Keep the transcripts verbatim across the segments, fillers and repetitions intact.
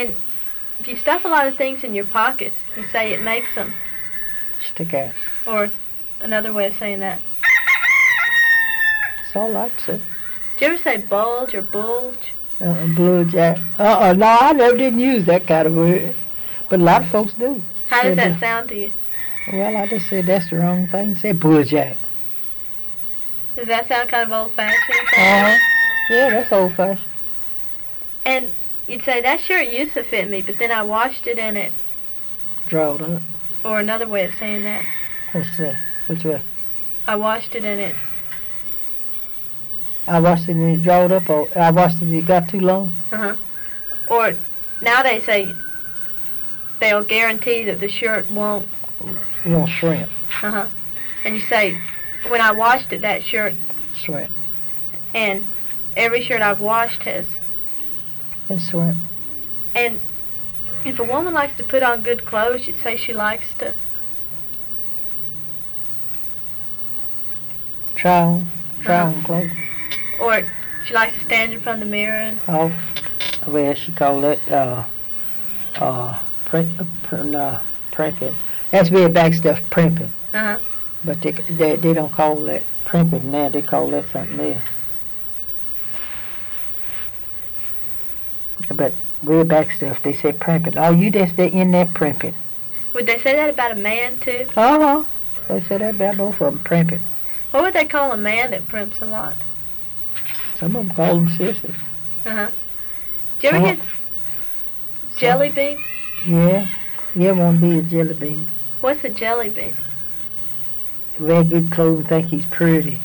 And if you stuff a lot of things in your pockets, you say it makes them. Stick out. Or another way of saying that. That's all I'd say. Do you ever say bulge or bulge? Uh, blue jack. Uh-uh, no, I never didn't use that kind of word. But a lot of folks do. How does Say that bu- sound to you? Well, I just said that's the wrong thing. Say bull jack. Does that sound kind of old-fashioned? Uh-huh. Yeah, that's old-fashioned. And you'd say, that shirt used to fit me, but then I washed it and it... Drawed up. Or another way of saying that. What's that? Which way? I washed it and it... I washed it and it drawed up, or I washed it and it got too long. Uh-huh. Or now they say they'll guarantee that the shirt won't... You won't shrink. Uh-huh. And you say, when I washed it, that shirt... Shrink. And every shirt I've washed has... It's shrink. And if a woman likes to put on good clothes, you'd say she likes to... Try on. Try Uh-huh. on clothes. Or she likes to stand in front of the mirror and... Oh, well, she called that, uh, uh, print, uh, print, uh, primping. That's way back stuff, primping. Uh-huh. But they, they, they don't call that primping now, they call that something else. But way back stuff, they say primping. Oh, you just they in there primping. Would they say that about a man, too? Uh-huh. They say that about both of them, primping. What would they call a man that primps a lot? Some of them call them sissies. Uh-huh. Do you ever Some- get jelly bean? Yeah. You ever want to be a jelly bean? What's a jelly bean? Wear good clothes and think he's pretty.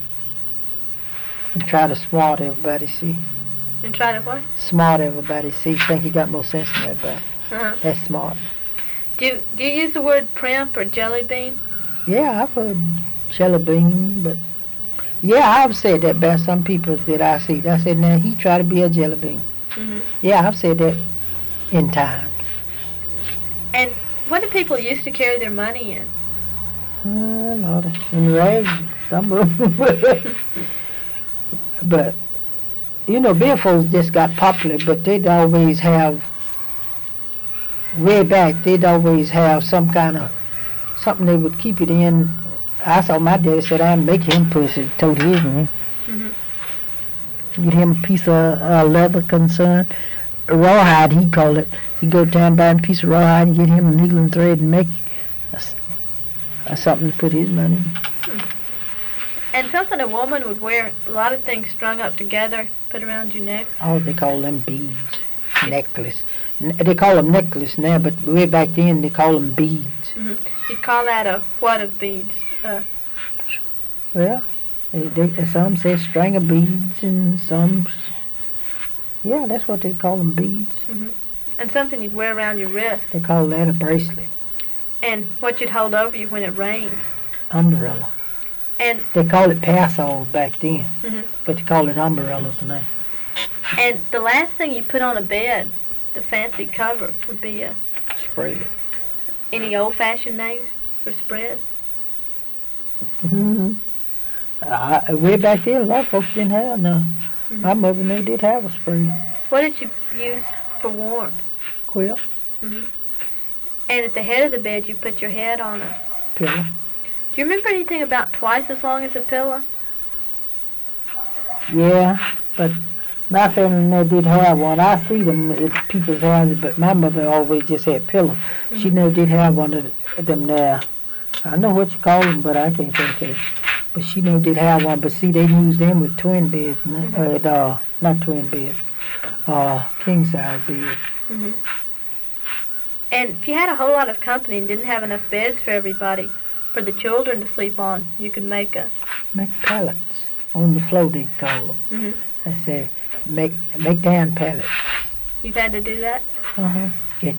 And try to smart everybody, see? And try to what? Smart everybody, see? Think he got more sense than everybody. Uh-huh. That's smart. Do you, do you use the word primp or jelly bean? Yeah, I've heard jelly bean, but... Yeah, I've said that about some people that I see. I said, now, he try to be a jelly bean. Mm-hmm. Yeah, I've said that in time. And what do people used to carry their money in? Oh, Lord, in rags, some of them. But, you know, billfolds just got popular, but they'd always have, way back, they'd always have some kind of, something they would keep it in. I saw my daddy said, I'd make him push it, told his man. Mm-hmm. Get him a piece of uh, leather concern. Rawhide, he called it. He'd go down buy a piece of rawhide and get him a needle and thread and make a, a, something to put his money in. And something a woman would wear, a lot of things strung up together, put around your neck. Oh, they call them beads, necklace. N- they call them necklace now, but way back then they call them beads. Mm-hmm. You'd call that a what of beads? Uh, Well, they, they, some say string of beads and some, s- yeah, that's what they call them, beads. mm-hmm. And something you'd wear around your wrist. They call that a bracelet, And what you'd hold over you when it rains. umbrella. And They call it parasols back then, mm-hmm. but they call it umbrellas now. and the last thing you put on a bed, the fancy cover, would be a, Spread. any old-fashioned names for spread. Mm-hmm. Uh, way back then, a lot of folks didn't have no. Mhm. My mother and they did have a spread. What did you use for warmth? Quilt, Mm-hmm. And at the head of the bed, you put your head on a... pillow. Do you remember anything about twice as long as a pillow? Yeah, but my family they did have one. I see them at people's houses, but my mother always just had pillow. She Mhm. never did have one of them there. I know what you call them, but I can't think of it. But she never did have one. But see, they use them with twin beds, n- Mhm. uh, uh, not twin beds, uh, king size beds. Mm-hmm. And if you had a whole lot of company and didn't have enough beds for everybody, for the children to sleep on, you could make a... Make pallets on the floor. They call them. Mm-hmm. I say make make down pallets. You've had to do that? Uh huh.